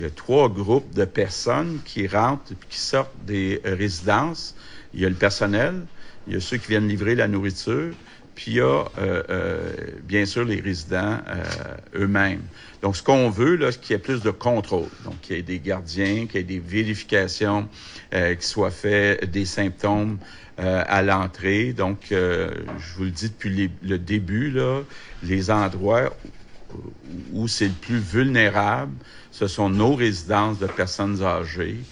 Il y a 3 groupes de personnes qui rentrent et qui sortent des résidences. Il y a le personnel, il y a ceux qui viennent livrer la nourriture, puis il y a bien sûr les résidents eux-mêmes. Donc, ce qu'on veut, là, c'est qu'il y ait plus de contrôle. Donc, qu'il y ait des gardiens, qu'il y ait des vérifications qui soient faites, des symptômes à l'entrée. Donc, je vous le dis depuis le début, là, les endroits où c'est le plus vulnérable, ce sont nos résidences de personnes âgées.